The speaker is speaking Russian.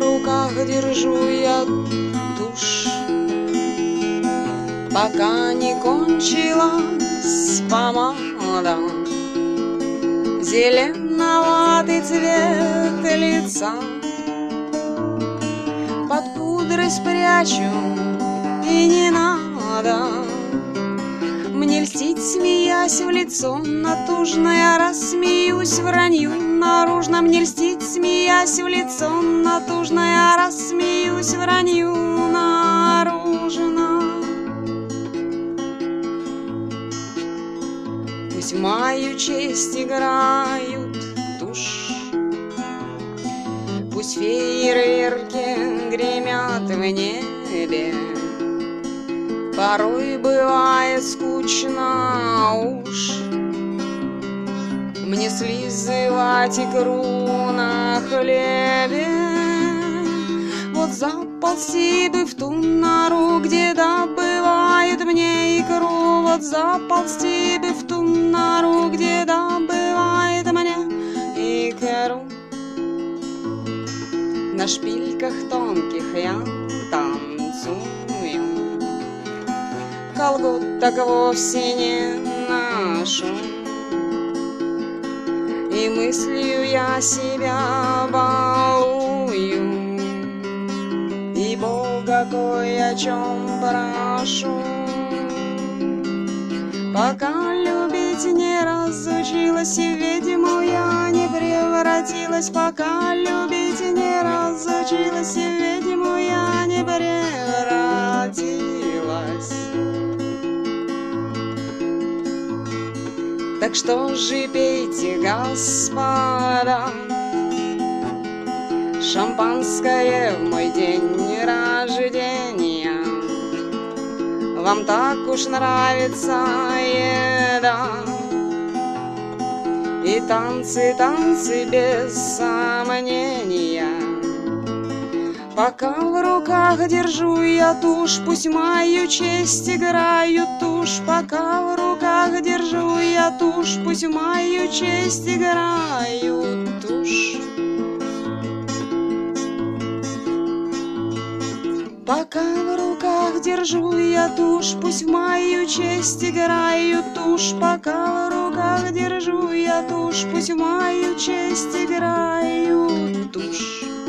руках держу я тушь, пока не кончилась помада, зеленоватый цвет лица. Под пудрой спрячу, и не надо мне льстить, смеясь в лицо натужное, рассмеюсь вранью наружно. Мне льстить, смеясь в лицо натужное, рассмеюсь вранью наружно. Пусть мою честь играют тушь, пусть фейерверки гремят в небе. Порой бывает скучно уж мне слизывать икру на хлебе. Вот заползти бы в ту нору, где добывают мне икру. Вот заползти бы в ту нору, где добывает мне икру. На шпильках тонких я танцую, колготок вовсе не ношу, и мыслью я себя балую, и Бога кое о чем прошу. Пока любить не разучилась, и в ведьму я не превратилась. Пока любить не разучилась, и в ведьму я не превратилась. Так что же пейте, господа, шампанское в мой день рождения. Вам так уж нравится еда, и танцы, танцы без сомнения. Пока в руках держу я тушь, пусть мою честь играют тушь. Пока в руках держу я тушь, пусть мою честь играют тушь. Пока в руках держу я тушь, пусть в мою честь играют тушь. Пока в руках держу я тушь, пусть в мою честь играют тушь.